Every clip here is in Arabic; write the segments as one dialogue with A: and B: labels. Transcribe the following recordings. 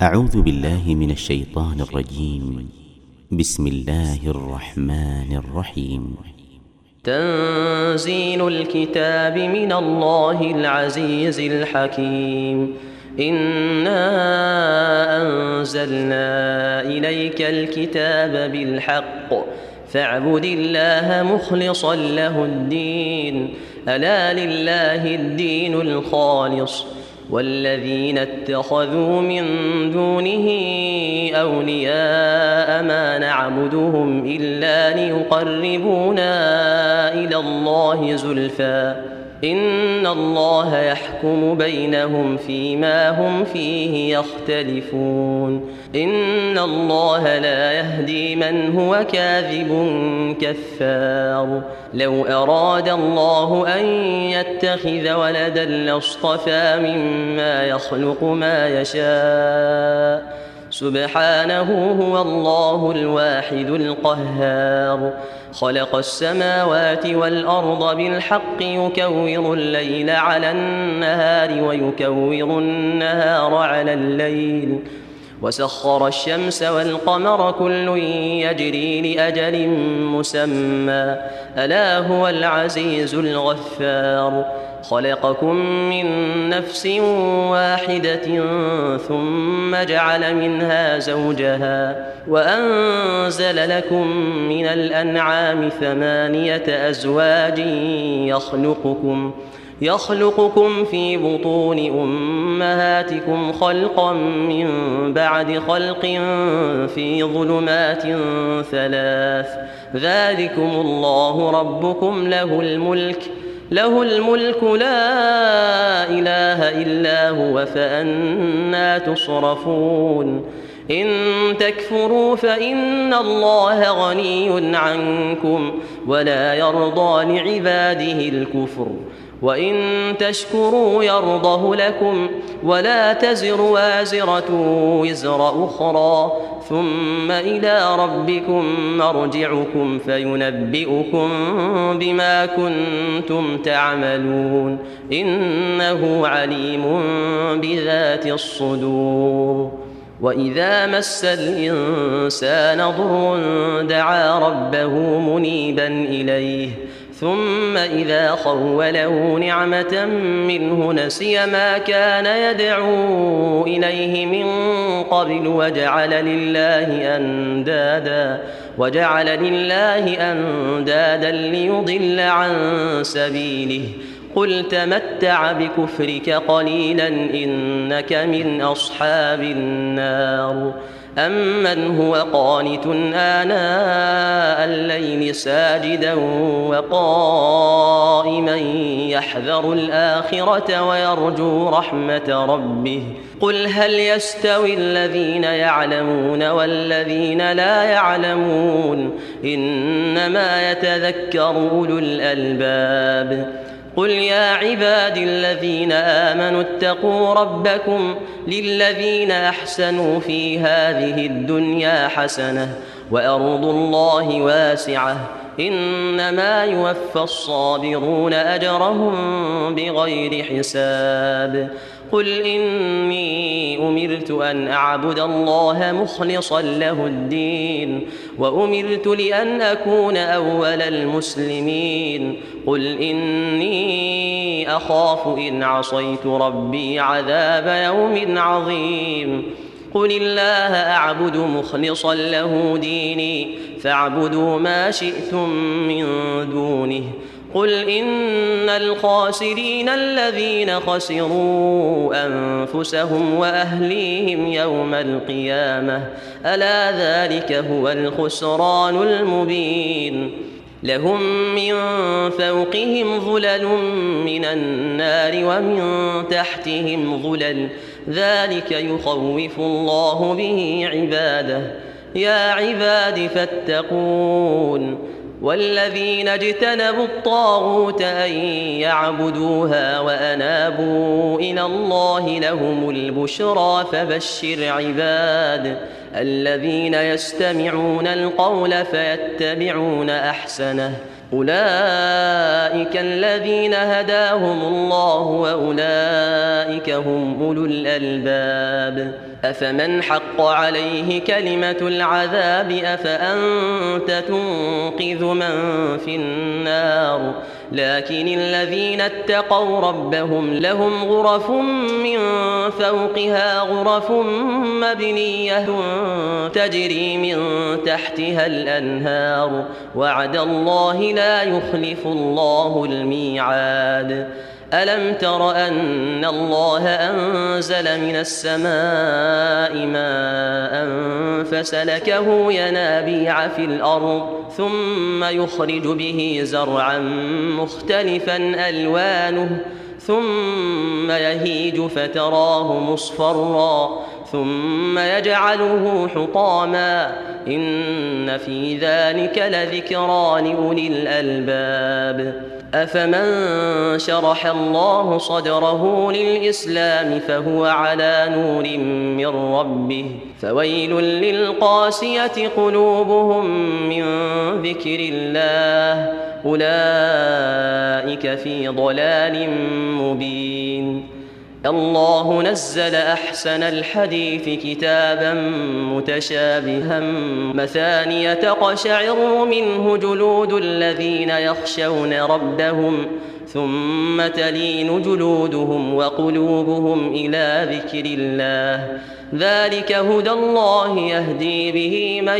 A: أعوذ بالله من الشيطان الرجيم. بسم الله الرحمن الرحيم.
B: تنزيل الكتاب من الله العزيز الحكيم. إنا أنزلنا إليك الكتاب بالحق فاعبد الله مخلصا له الدين ألا لله الدين الخالص والذين اتخذوا من دونه أولياء ما نعبدهم إلا ليقربونا إلى الله زلفى إن الله يحكم بينهم فيما هم فيه يختلفون إن الله لا يهدي من هو كاذب كفار لو أراد الله أن يتخذ ولدا لاصطفى مما يخلق ما يشاء سبحانه هو الله الواحد القهار خلق السماوات والأرض بالحق يكور الليل على النهار ويكور النهار على الليل وسخر الشمس والقمر كل يجري لأجل مسمى ألا هو العزيز الغفار خلقكم من نفس واحدة ثم جعل منها زوجها وأنزل لكم من الأنعام 8 أزواج يخلقكم في بطون أمهاتكم خلقا من بعد خلق في ظلمات 3 ذلكم الله ربكم له الملك لا إله إلا هو فأنى تصرفون إن تكفروا فإن الله غني عنكم ولا يرضى لعباده الكفر وإن تشكروا يرضه لكم ولا تزر وازرة وزر أخرى ثم إلى ربكم مرجعكم فينبئكم بما كنتم تعملون إنه عليم بذات الصدور وإذا مس الإنسان ضر دعا ربه منيبا إليه ثم إذا خوله نعمة منه نسي ما كان يدعو إليه من قبل وجعل لله أندادا ليضل عن سبيله قل تمتع بكفرك قليلا إنك من أصحاب النار أمن هو قانت آناء الليل ساجدا وقائما يحذر الآخرة ويرجو رحمة ربه قل هل يستوي الذين يعلمون والذين لا يعلمون إنما يتذكر أولو الألباب قل يا عبادي الذين آمنوا اتقوا ربكم للذين أحسنوا في هذه الدنيا حسنة وأرض الله واسعة إنما يوفى الصابرون أجرهم بغير حساب قل إني أمرت أن أعبد الله مخلصا له الدين وأمرت لأن أكون أول المسلمين قل إني أخاف إن عصيت ربي عذاب يوم عظيم قل الله أعبد مخلصا له ديني فاعبدوا ما شئتم من دونه قل إن الخاسرين الذين خسروا أنفسهم وأهليهم يوم القيامة ألا ذلك هو الخسران المبين لهم من فوقهم ظلل من النار ومن تحتهم ظلل ذلك يخوف الله به عباده يا عباد فاتقون والذين اجتنبوا الطاغوت أن يعبدوها وأنابوا إلى الله لهم البشرى فبشر عباد الذين يستمعون القول فيتبعون أحسنه أولئك الذين هداهم الله وأولئك هم أولو الألباب أفمن حق عليه كلمة العذاب أفأنت تنقذ من في النار لكن الذين اتقوا ربهم لهم غرف من فوقها غرف مبنية تجري من تحتها الأنهار وعد الله لا يخلف الله الميعاد ألم تر أن الله أنزل من السماء ماء فسلكه ينابيع في الأرض ثم يخرج به زرعا مختلفا ألوانه ثم يهيج فتراه مصفرا ثم يجعله حطاما إن في ذلك لذكرى لأولي الألباب أفمن شرح الله صدره للإسلام فهو على نور من ربه فويل للقاسية قلوبهم من ذكر الله أولئك في ضلال مبين الله نزل أحسن الحديث كتابا متشابها مثانية تقشعر منه جلود الذين يخشون ربهم ثم تلين جلودهم وقلوبهم إلى ذكر الله ذلك هدى الله يهدي به من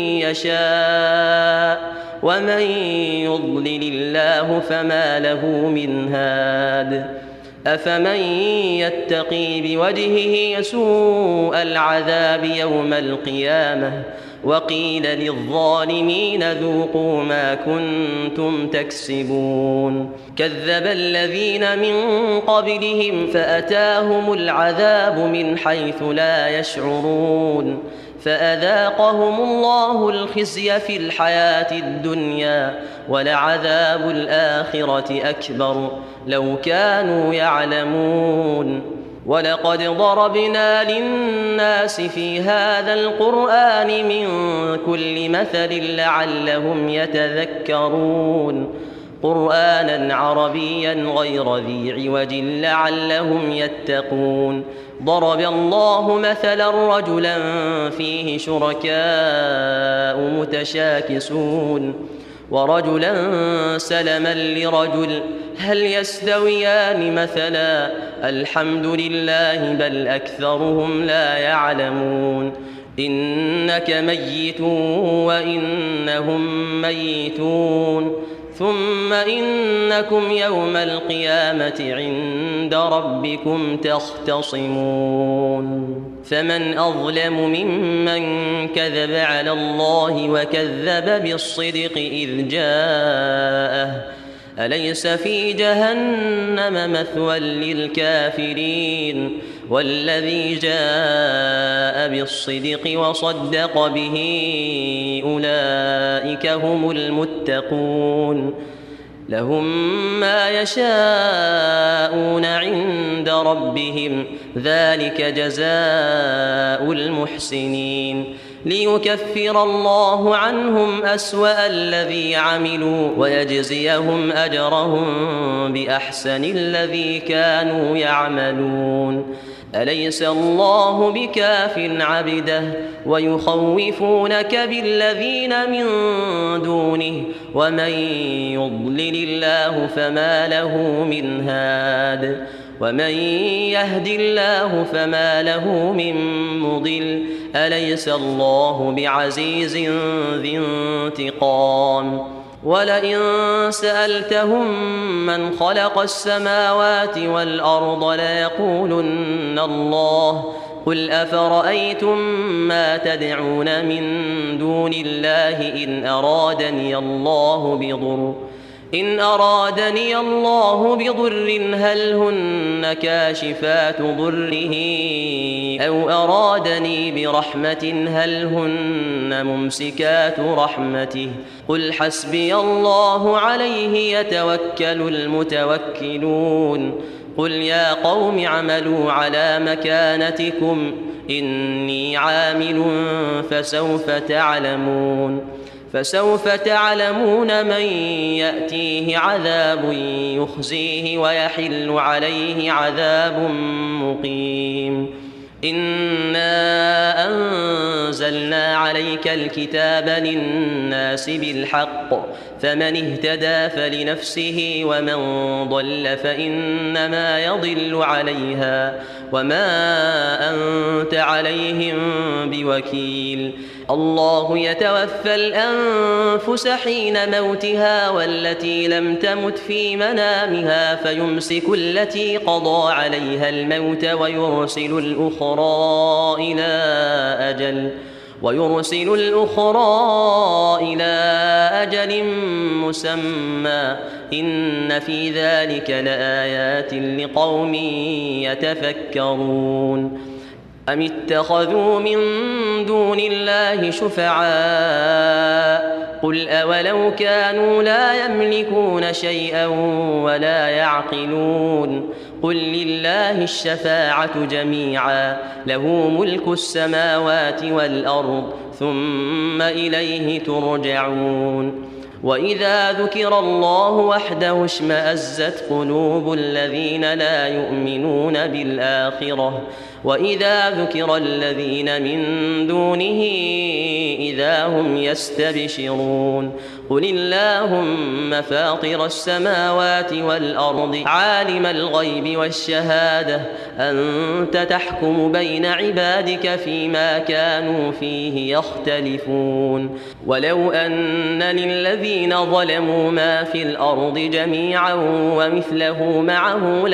B: يشاء ومن يضلل الله فما له من هاد أفمن يتقي بوجهه سوء العذاب يوم القيامة وقيل للظالمين ذوقوا ما كنتم تكسبون كذب الذين من قبلهم فأتاهم العذاب من حيث لا يشعرون فأذاقهم الله الخزي في الحياة الدنيا ولعذاب الآخرة أكبر لو كانوا يعلمون ولقد ضربنا للناس في هذا القرآن من كل مثل لعلهم يتذكرون قرآنا عربيا غير ذي عوج لعلهم يتقون ضرب الله مثلا رجلا فيه شركاء متشاكسون ورجلا سلما لرجل هل يستويان مثلا الحمد لله بل أكثرهم لا يعلمون إنك ميت وإنهم ميتون ثم إنكم يوم القيامة عند ربكم تختصمون فمن أظلم ممن كذب على الله وكذب بالصدق إذ جاءه أليس في جهنم مثوى للكافرين والذي جاء بالصدق وصدق به أولئك هم المتقون لهم ما يشاءون عند ربهم ذلك جزاء المحسنين ليكفر الله عنهم أسوأ الذي عملوا ويجزيهم أجرهم بأحسن الذي كانوا يعملون أليس الله بكاف عبده ويخوفونك بالذين من دونه ومن يضلل الله فما له من هاد ومن يهد الله فما له من مضل أليس الله بعزيز ذي انتقام ولئن سألتهم من خلق السماوات والأرض ليقولن الله قل أفرأيتم ما تدعون من دون الله إن أرادني الله بضر هل هن كاشفات ضره أو أرادني برحمة هل هن ممسكات رحمته قل حسبي الله عليه يتوكل المتوكلون قل يا قوم اعملوا على مكانتكم إني عامل فسوف تعلمون من يأتيه عذاب يخزيه ويحل عليه عذاب مقيم إنا أنزلنا عليك الكتاب للناس بالحق فمن اهتدى فلنفسه ومن ضل فإنما يضل عليها وما أنت عليهم بوكيل الله يتوفى الأنفس حين موتها والتي لم تمت في منامها فيمسك التي قضى عليها الموت ويرسل الأخرى إلى أجل مسمى إن في ذلك لآيات لقوم يتفكرون أم اتخذوا من دون الله شفعاء قل أولو كانوا لا يملكون شيئا ولا يعقلون قل لله الشفاعة جميعا له ملك السماوات والأرض ثم إليه ترجعون وإذا ذكر الله وحده اشمأزت قلوب الذين لا يؤمنون بالآخرة وإذا ذكر الذين من دونه إذا هم يستبشرون قل اللهم فاطر السماوات والأرض عالم الغيب والشهادة أنت تحكم بين عبادك فيما كانوا فيه يختلفون ولو أن للذين ظلموا ما في الأرض جميعا ومثله معه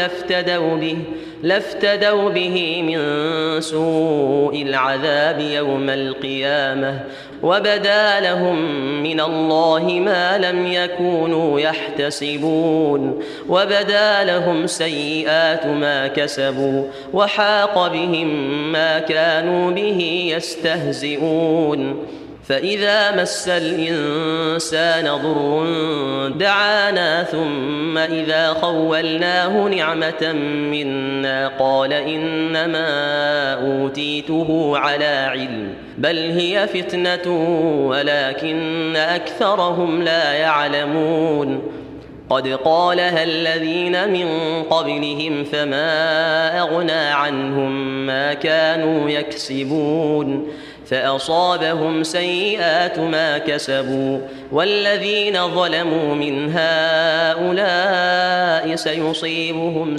B: لافتدوا به من سوء العذاب يوم القيامة وبدا لهم من الله ما لم يكونوا يحتسبون وبدا لهم سيئات ما كسبوا وحاق بهم ما كانوا به يستهزئون فإذا مس الإنسان ضر دعانا ثم إذا خولناه نعمة منا قال إنما أوتيته على علم بل هي فتنة ولكن أكثرهم لا يعلمون قد قالها الذين من قبلهم فما أغنى عنهم ما كانوا يكسبون فأصابهم سيئات ما كسبوا والذين ظلموا من هؤلاء سيصيبهم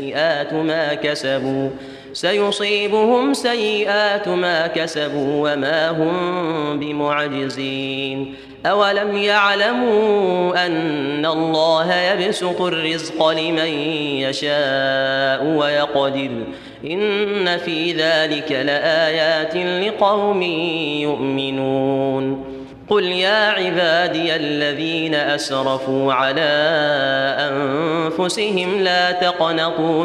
B: سيئات ما كسبوا وما هم بمعجزين أولم يعلموا أن الله يبسط الرزق لمن يشاء ويقدر إن في ذلك لآيات لقوم يؤمنون قل يا عبادي الذين أسرفوا على أنفسهم لا تقنطوا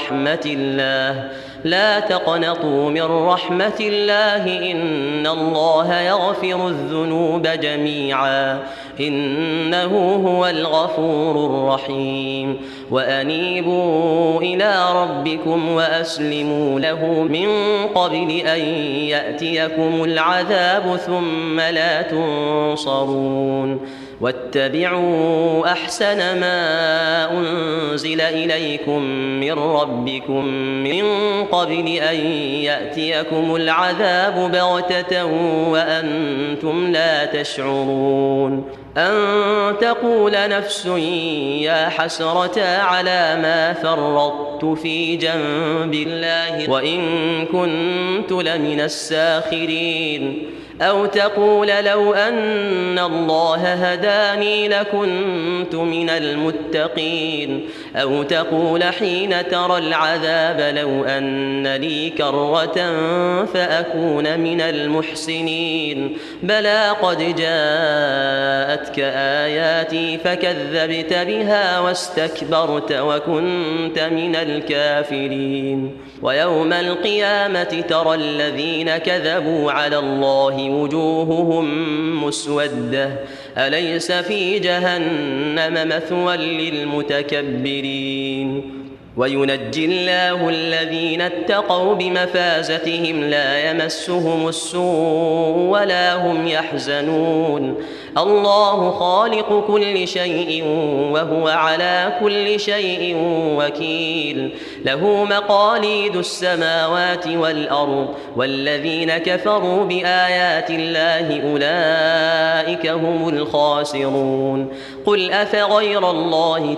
B: من رحمة الله إن الله يغفر الذنوب جميعا إنه هو الغفور الرحيم وأنيبوا إلى ربكم وأسلموا له من قبل أن يأتيكم العذاب ثم لا تنصرون واتبعوا أحسن ما أنزل إليكم من ربكم من قبل أن يأتيكم العذاب بغتة وأنتم لا تشعرون أن تقول نفس يا حسرة على ما فرطت في جنب الله وإن كنت لمن الساخرين أو تقول لو أن الله هداني لكنت من المتقين أو تقول حين ترى العذاب لو أن لي كرة فأكون من المحسنين بلى قد جاءتك آياتي فكذبت بها واستكبرت وكنت من الكافرين ويوم القيامة ترى الذين كذبوا على الله وجوههم مسودة أليس في جهنم مثوى للمتكبرين وينجي الله الذين اتقوا بمفازتهم لا يمسهم السوء ولا هم يحزنون الله خالق كل شيء وهو على كل شيء وكيل له مقاليد السماوات والأرض والذين كفروا بآيات الله أولئك هم الخاسرون قل أفغير الله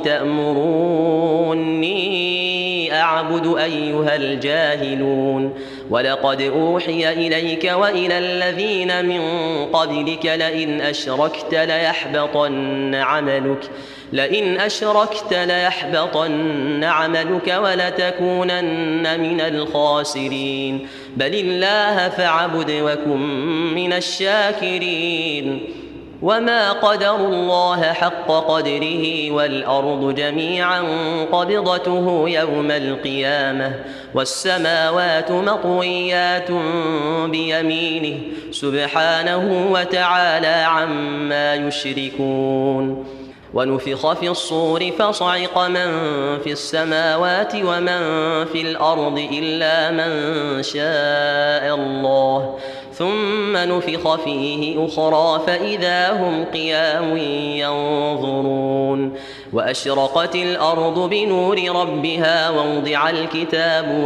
B: تأمروني أعبد أيها الجاهلون ولقد أوحي إليك وإلى الذين من قبلك لئن أشركت ليحبطن عملك ولتكونن من الخاسرين بل الله فاعبد وكن من الشاكرين وما قدروا الله حق قدره والأرض جميعا قبضته يوم القيامة والسماوات مطويات بيمينه سبحانه وتعالى عما يشركون ونفخ في الصور فصعق من في السماوات ومن في الأرض إلا من شاء الله ثم نفخ فيه أخرى فإذا هم قيام ينظرون وأشرقت الأرض بنور ربها ووضع الكتاب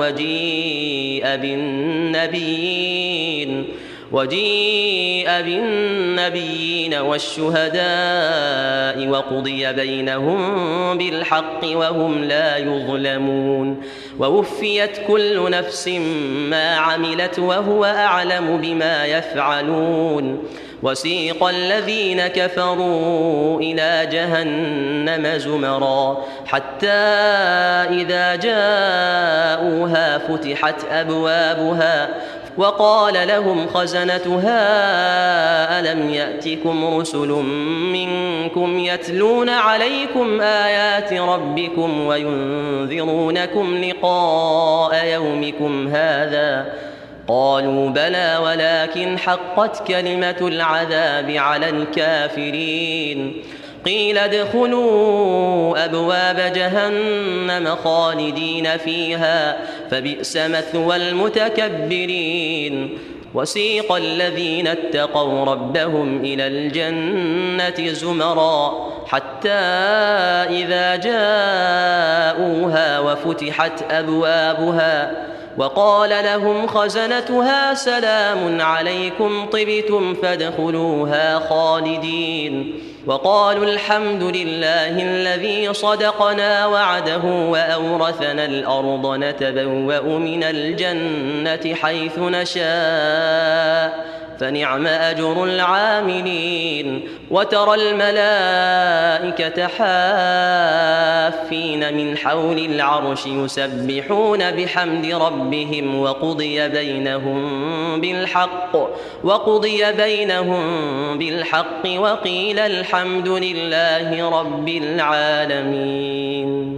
B: وجيء بالنبيين والشهداء وقضي بينهم بالحق وهم لا يظلمون ووفيت كل نفس ما عملت وهو أعلم بما يفعلون وسيق الذين كفروا إلى جهنم زمرا حتى إذا جاءوها فتحت أبوابها وقال لهم خزنتها ألم يأتكم رسل منكم يتلون عليكم آيات ربكم وينذرونكم لقاء يومكم هذا قالوا بلى ولكن حقت كلمة العذاب على الكافرين قيل ادخلوا أبواب جهنم خالدين فيها فبئس مثوى المتكبرين وسيق الذين اتقوا ربهم إلى الجنة زمرا حتى إذا جاءوها وفتحت أبوابها وقال لهم خزنتها سلام عليكم طبتم فادخلوها خالدين وقالوا الحمد لله الذي صدقنا وعده وأورثنا الأرض نتبوأ من الجنة حيث نشاء فنعم أجر العاملين وترى الملائكة حافين من حول العرش يسبحون بحمد ربهم وقضي بينهم بالحق وقيل الحمد لله رب العالمين